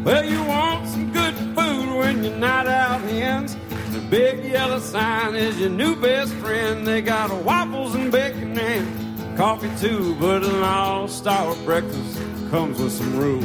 Well, you want some good food when your night out ends. The big yellow sign is your new best friend. They got waffles and bacon and coffee too, but an all-star breakfast comes with some rules.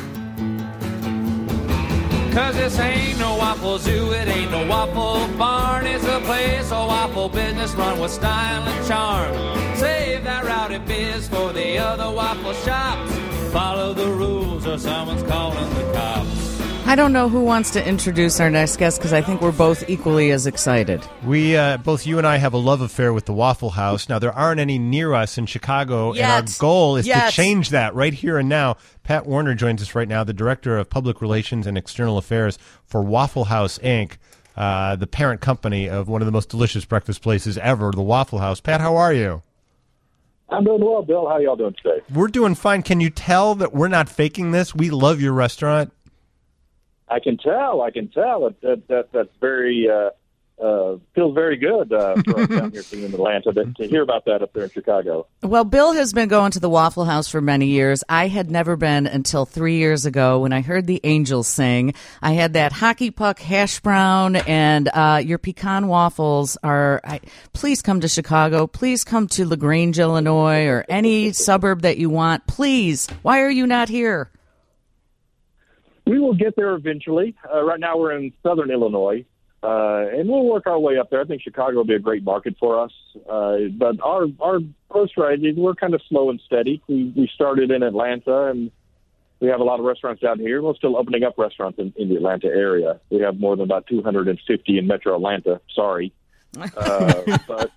'Cause this ain't no waffle zoo, it ain't no waffle barn. It's a place of waffle business run with style and charm. Save that rowdy biz for the other waffle shops. Follow the rules or someone's calling the cops. I don't know who wants to introduce our next guest because I think we're both equally as excited. We, both you and I, have a love affair with the Waffle House. Now, there aren't any near us in Chicago, and our goal is to change that right here and now. Pat Warner joins us right now, the Director of Public Relations and External Affairs for Waffle House, Inc., the parent company of one of the most delicious breakfast places ever, the Waffle House. Pat, how are you? I'm doing well, Bill. How y'all doing today? We're doing fine. Can you tell that we're not faking this? We love your restaurant. I can tell. That's very feels very good for us down here in Atlanta to hear about that up there in Chicago. Well, Bill has been going to the Waffle House for many years. I had never been until 3 years ago when I heard the Angels sing. I had that hockey puck hash brown, and your pecan waffles are. Please come to Chicago. Please come to LaGrange, Illinois, or any suburb that you want. Please. Why are you not here? We will get there eventually. Right now we're in southern Illinois, and we'll work our way up there. I think Chicago will be a great market for us. But our growth strategy, we're kind of slow and steady. We started in Atlanta, and we have a lot of restaurants down here. We're still opening up restaurants in the Atlanta area. We have more than about 250 in Metro Atlanta. Sorry. But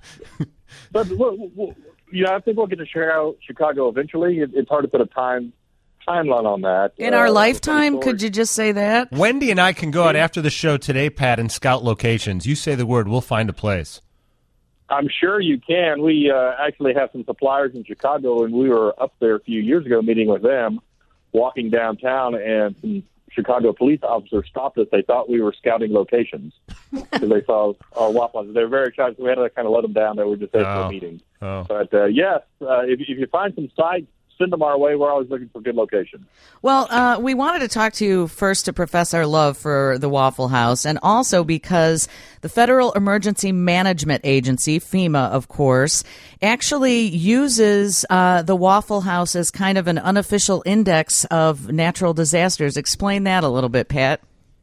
I think we'll get to Chicago eventually. It's hard to put a timeline on that. In our lifetime, could you just say that? Wendy and I can go out after the show today, Pat, and scout locations. You say the word, we'll find a place. I'm sure you can. We actually have some suppliers in Chicago, and we were up there a few years ago meeting with them, walking downtown, and some Chicago police officers stopped us. They thought we were scouting locations because they saw our waffles. They were very excited, so we had to kind of let them down. They were just there for a meeting. But, yes, if you find some sites, send them our way. We're always looking for good locations. Well, we wanted to talk to you first to profess our love for the Waffle House, and also because the Federal Emergency Management Agency, FEMA, of course, actually uses the Waffle House as kind of an unofficial index of natural disasters. Explain that a little bit, Pat.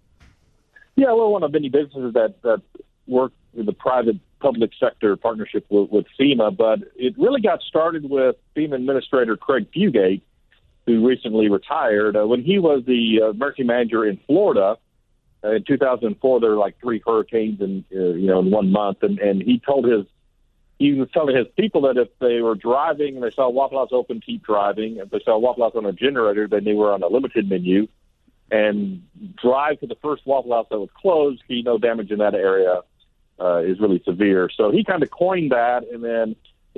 Yeah, we're one of many businesses that work with the private-public sector partnership with FEMA, but it really got started with FEMA Administrator Craig Fugate, who recently retired. When he was the emergency manager in Florida in 2004, there were like 3 hurricanes in 1 month, and he was telling his people that if they were driving and they saw Waffle House open, keep driving. If they saw Waffle House on a generator, then they were on a limited menu, and drive to the first Waffle House that was closed. No damage in that area is really severe. So he kind of coined that, and then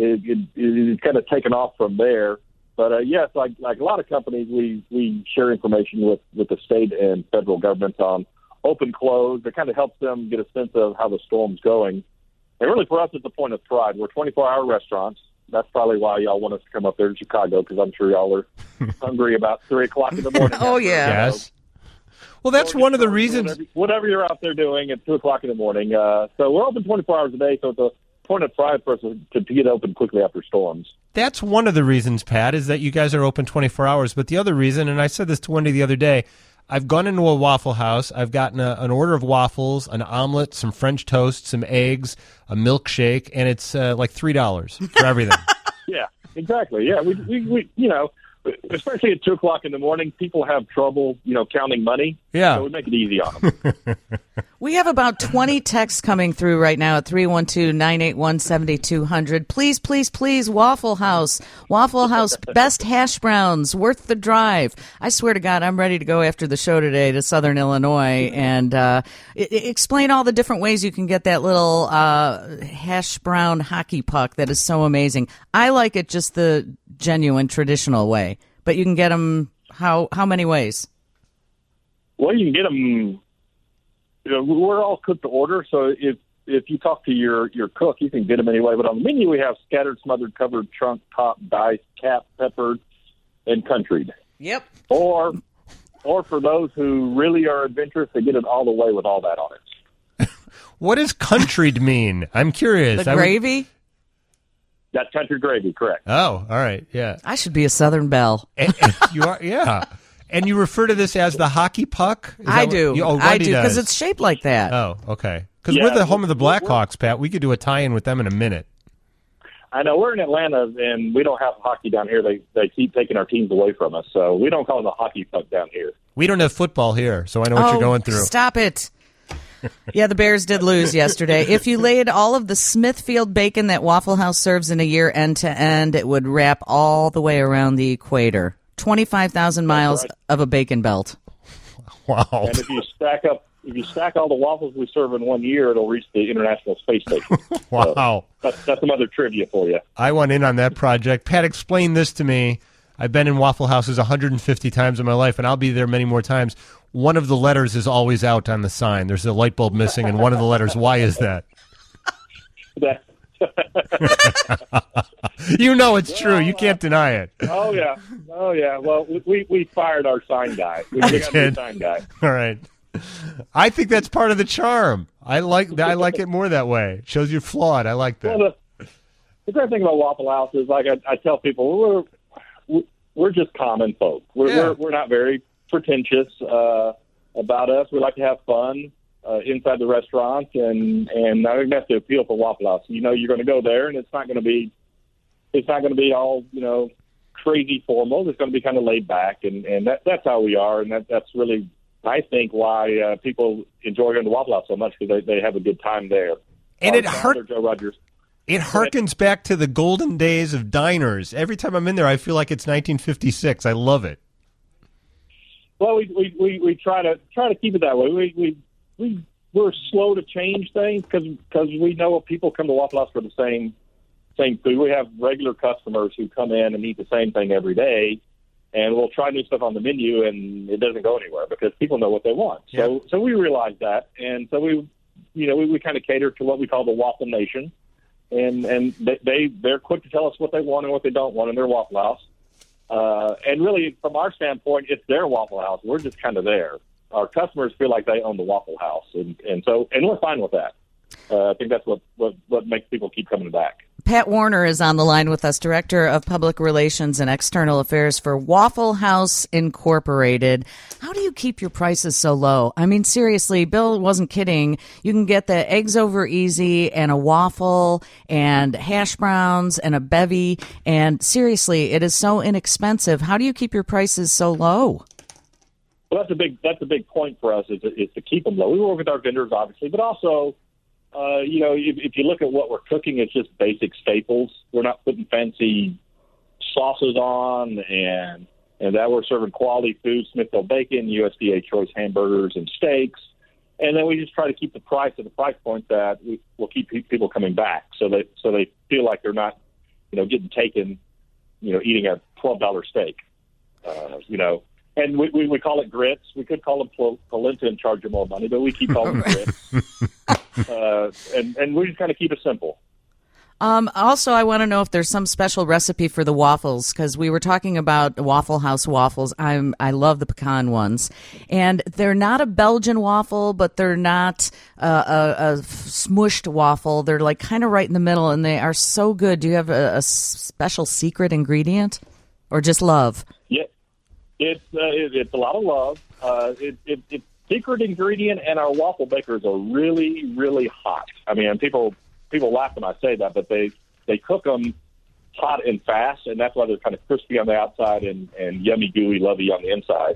it's kind of taken off from there. But yes, like a lot of companies, we share information with the state and federal governments on open, close. It kind of helps them get a sense of how the storm's going. And really for us, it's a point of pride. We're 24-hour restaurants. That's probably why y'all want us to come up there to Chicago, because I'm sure y'all are hungry about 3 o'clock in the morning. Oh, yeah. Yes. Well, that's one of the reasons. Whatever you're out there doing at 2 o'clock in the morning. So we're open 24 hours a day, so it's a point of pride for us to get open quickly after storms. That's one of the reasons, Pat, is that you guys are open 24 hours. But the other reason, and I said this to Wendy the other day, I've gone into a Waffle House. I've gotten an order of waffles, an omelet, some French toast, some eggs, a milkshake, and it's like $3 for everything. Yeah, exactly. Yeah, we especially at 2 o'clock in the morning, people have trouble, counting money. Yeah. So we make it easy on them. We have about 20 texts coming through right now at 312-981-7200. Please, please, please, Waffle House. Waffle House, best hash browns, worth the drive. I swear to God, I'm ready to go after the show today to Southern Illinois and explain all the different ways you can get that little hash brown hockey puck that is so amazing. I like it just the genuine, traditional way, but you can get them how many ways? Well, you can get them. We're all cooked to order, so if you talk to your cook, you can get them anyway. But on the menu, we have scattered, smothered, covered, trunk, top, diced, capped, peppered, and countryed. Yep. Or or for those who really are adventurous, they get it all the way with all that on it. What does countryed mean? I'm curious. The gravy? That's country gravy, correct. Oh, all right, yeah. I should be a Southern belle. And you are, yeah. And you refer to this as the hockey puck? I do, because it's shaped like that. Oh, okay. Because we're the home of the Blackhawks, Pat. We could do a tie-in with them in a minute. I know. We're in Atlanta, and we don't have hockey down here. They keep taking our teams away from us, so we don't call it a hockey puck down here. We don't have football here, so I know what you're going through. Stop it. Yeah, the Bears did lose yesterday. If you laid all of the Smithfield bacon that Waffle House serves in a year end to end, it would wrap all the way around the equator. 25,000 miles of a bacon belt. Wow. And if you stack all the waffles we serve in 1 year, it'll reach the International Space Station. Wow. So that's some other trivia for you. I went in on that project. Pat, explain this to me. I've been in Waffle Houses 150 times in my life, and I'll be there many more times. One of the letters is always out on the sign. There's a light bulb missing in one of the letters. Why is that? You know it's true. You can't deny it. Oh, yeah. Well, we fired our sign guy. We got a new sign guy. All right. I think that's part of the charm. I like it more that way. It shows you're flawed. I like that. Well, the great thing about Waffle House is, like I tell people, we're just common folk. We're not very pretentious about us. We like to have fun inside the restaurant, and I think that's the appeal for Waffle House. You know, you're going to go there, and it's not going to be all crazy formal. It's going to be kind of laid back, and that's how we are, and that's really, I think, why people enjoy going to Waffle House so much, because they have a good time there. And Joe Rogers. It harkens back to the golden days of diners. Every time I'm in there, I feel like it's 1956. I love it. Well, we try to keep it that way. We're slow to change things because we know people come to Waffle House for the same food. We have regular customers who come in and eat the same thing every day, and we'll try new stuff on the menu, and it doesn't go anywhere because people know what they want. Yeah. So we realize that, and so we kind of cater to what we call the Waffle Nation, and they're quick to tell us what they want and what they don't want in their Waffle House. And really, from our standpoint, it's their Waffle House. We're just kind of there. Our customers feel like they own the Waffle House, and we're fine with that. I think that's what makes people keep coming back. Pat Warner is on the line with us, Director of Public Relations and External Affairs for Waffle House Incorporated. How do you keep your prices so low? I mean, seriously, Bill wasn't kidding. You can get the eggs over easy and a waffle and hash browns and a bevy, and seriously, it is so inexpensive. How do you keep your prices so low? Well, that's a big point for us is to keep them low. We work with our vendors, obviously, but also, if you look at what we're cooking, it's just basic staples. We're not putting fancy sauces on, and that we're serving quality food, Smithfield bacon, USDA choice hamburgers and steaks. And then we just try to keep the price at a price point that will keep people coming back, so they feel like they're not, getting taken, eating a $12 steak, And we call it grits. We could call them polenta and charge you more money, but we keep calling them grits. And we just kind of keep it simple. Also, I want to know if there's some special recipe for the waffles, because we were talking about Waffle House waffles. I love the pecan ones. And they're not a Belgian waffle, but they're not a smushed waffle. They're like kind of right in the middle, and they are so good. Do you have a special secret ingredient or just love? Yeah. It's a lot of love. It's secret ingredient, and our waffle bakers are really, really hot. I mean, people laugh when I say that, but they cook them hot and fast, and that's why they're kind of crispy on the outside and yummy, gooey, lovey on the inside.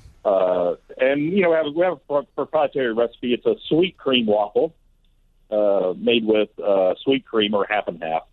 And we have a proprietary recipe. It's a sweet cream waffle made with sweet cream, or half and half.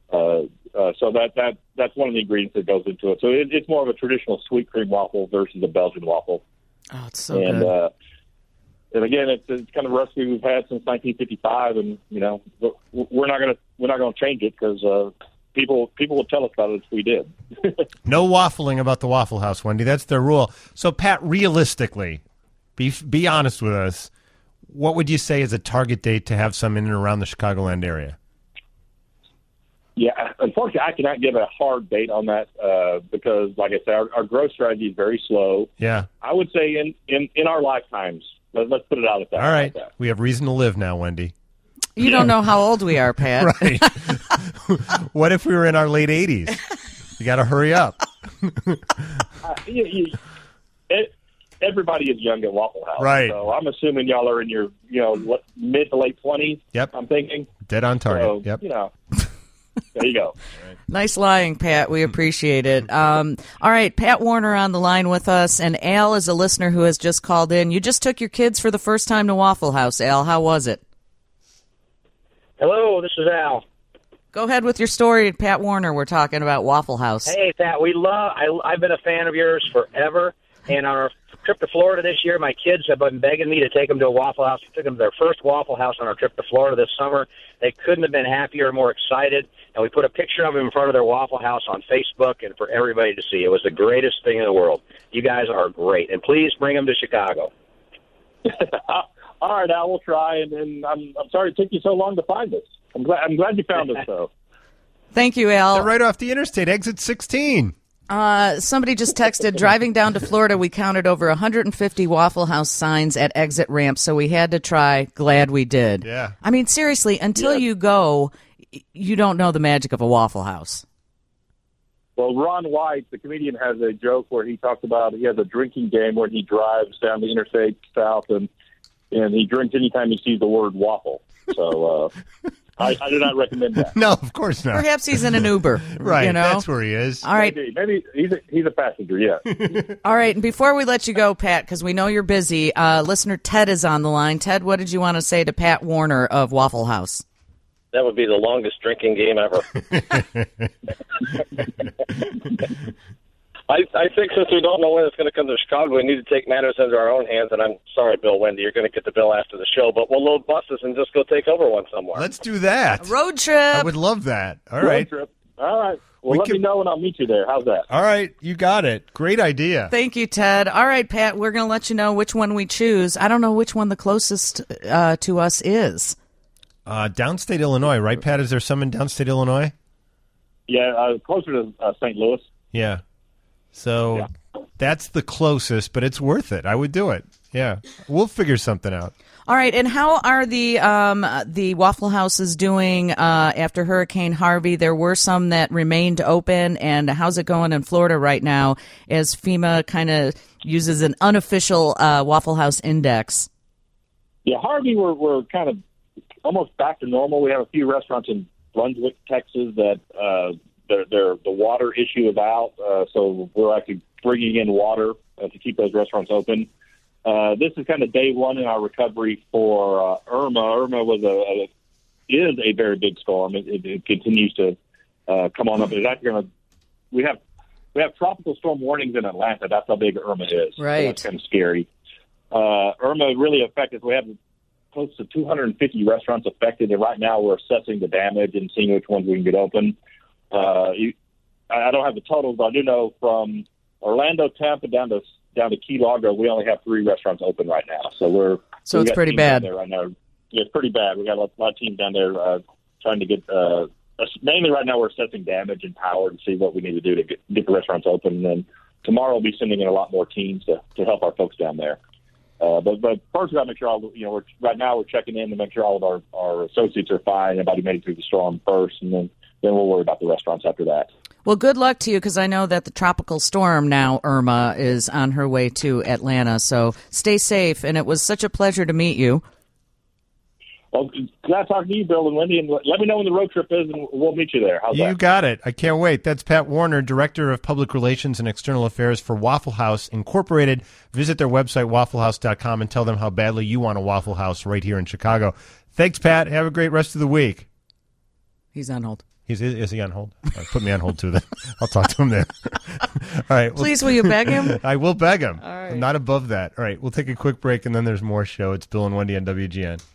So that's one of the ingredients that goes into it. So it's more of a traditional sweet cream waffle versus a Belgian waffle. Oh, it's so good. And again, it's kind of a recipe we've had since 1955, and we're not gonna change it because people will tell us about it if we did. No waffling about the Waffle House, Wendy. That's their rule. So, Pat, realistically, be honest with us. What would you say is a target date to have some in and around the Chicagoland area? Yeah, unfortunately, I cannot give a hard date on that because, like I said, our growth strategy is very slow. Yeah. I would say in our lifetimes. Let's put it out at that. All right. Like that. We have reason to live now, Wendy. You don't know how old we are, Pat. Right. What if we were in our late 80s? You got to hurry up. Everybody is young at Waffle House. Right. So I'm assuming y'all are in your, mid to late 20s. Yep. I'm thinking. Dead on target. So, yep. There you go. Nice lying, Pat. We appreciate it. All right, Pat Warner on the line with us, and Al is a listener who has just called in. You just took your kids for the first time to Waffle House, Al. How was it? Hello, this is Al. Go ahead with your story, Pat Warner. We're talking about Waffle House. Hey, Pat, I've been a fan of yours forever, and on our trip to Florida this year, my kids have been begging me to take them to a Waffle House. We took them to their first Waffle House on our trip to Florida this summer. They couldn't have been happier or more excited, and we put a picture of them in front of their Waffle House on Facebook and for everybody to see. It was the greatest thing in the world. You guys are great, and please bring them to Chicago. All right, Al, we'll try, and I'm sorry it took you so long to find us. I'm glad you found us, though. Thank you, Al. They're right off the interstate, exit 16. Somebody just texted, driving down to Florida, we counted over 150 Waffle House signs at exit ramps, so we had to try. Glad we did. Yeah. I mean, seriously, until you go, you don't know the magic of a Waffle House. Well, Ron White, the comedian, has a joke where he talks about he has a drinking game where he drives down the interstate south and he drinks anytime he sees the word waffle. So I do not recommend that. No, of course not. Perhaps he's in an Uber. Right, you know? That's where he is. All right. Maybe he's a passenger, yeah. All right, and before we let you go, Pat, because we know you're busy, listener Ted is on the line. Ted, what did you want to say to Pat Warner of Waffle House? That would be the longest drinking game ever. I think since we don't know when it's going to come to Chicago, we need to take matters into our own hands. And I'm sorry, Bill, Wendy, you're going to get the bill after the show, but we'll load buses and just go take over one somewhere. Let's do that. A road trip. I would love that. All right. Road trip. All right. Well, let me know and I'll meet you there. How's that? All right. You got it. Great idea. Thank you, Ted. All right, Pat, we're going to let you know which one we choose. I don't know which one the closest to us is. Downstate Illinois, right, Pat? Is there some in downstate Illinois? Yeah, closer to St. Louis. Yeah. So that's the closest, but it's worth it. I would do it. Yeah. We'll figure something out. All right, and how are the Waffle Houses doing after Hurricane Harvey? There were some that remained open, and how's it going in Florida right now as FEMA kind of uses an unofficial Waffle House index? Yeah, Harvey, we're kind of almost back to normal. We have a few restaurants in Brunswick, Texas that the water issue is out, so we're actually bringing in water to keep those restaurants open. This is kind of day one in our recovery for Irma. Irma is a very big storm. It continues to come on up. It's actually going to. We have tropical storm warnings in Atlanta. That's how big Irma is. Right. So that's kind of scary. Irma really affected. We have close to 250 restaurants affected, and right now we're assessing the damage and seeing which ones we can get open. I don't have the totals, but I do know from Orlando, Tampa down to Key Largo, we only have 3 restaurants open right now. So it's pretty bad there right now. Yeah, it's pretty bad. We got a lot of teams down there trying to get. Mainly right now, we're assessing damage and power to see what we need to do to get the restaurants open. And then tomorrow we'll be sending in a lot more teams to help our folks down there. But first we got to make sure right now we're checking in to make sure all of our associates are fine. Everybody made it through the storm first, and then we'll worry about the restaurants after that. Well, good luck to you, because I know that the tropical storm now, Irma, is on her way to Atlanta. So stay safe, and it was such a pleasure to meet you. Well, glad talking to you, Bill and Wendy, and let me know when the road trip is, and we'll meet you there. How's that? You got it. I can't wait. That's Pat Warner, Director of Public Relations and External Affairs for Waffle House Incorporated. Visit their website, wafflehouse.com, and tell them how badly you want a Waffle House right here in Chicago. Thanks, Pat. Have a great rest of the week. He's on hold. Is he on hold? Right, put me on hold, too, then. I'll talk to him then. All right. Please, will you beg him? I will beg him. All right. I'm not above that. All right. We'll take a quick break, and then there's more show. It's Bill and Wendy on WGN.